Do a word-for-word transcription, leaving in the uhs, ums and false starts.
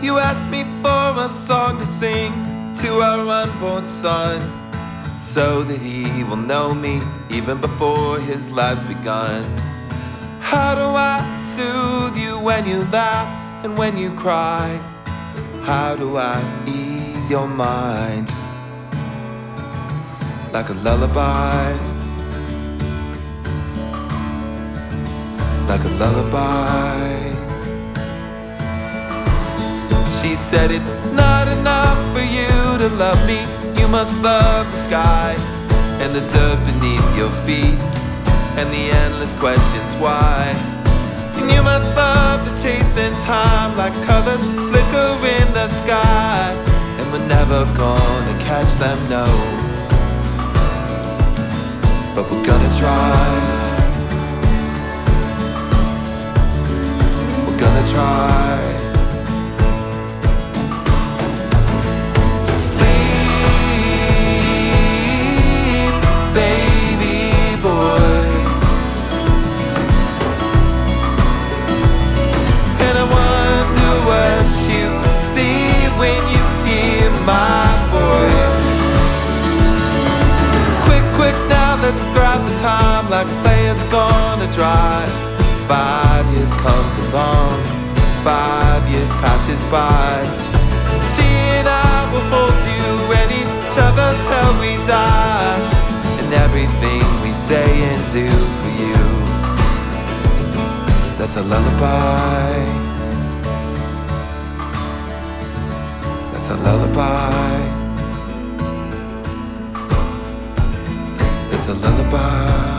You asked me for a song to sing to our unborn son, so that he will know me even before his life's begun. How do I soothe you when you laugh and when you cry? How do I ease your mind? Like a lullaby, like a lullaby. She said it's not enough for you to love me. You must love the sky and the dirt beneath your feet and the endless questions why. And you must love the chase in time like colors flicker in the sky. And we're never gonna catch them, no, but we're gonna try. We're gonna try. Sleep, baby boy. And I wonder what you see when you hear my voice. Quick, quick now, let's grab the time like play it's gonna dry. Five years comes along, five years passes by. She and I will hold you and each other till we die. And everything we say and do for you, that's a lullaby. That's a lullaby. It's a lullaby.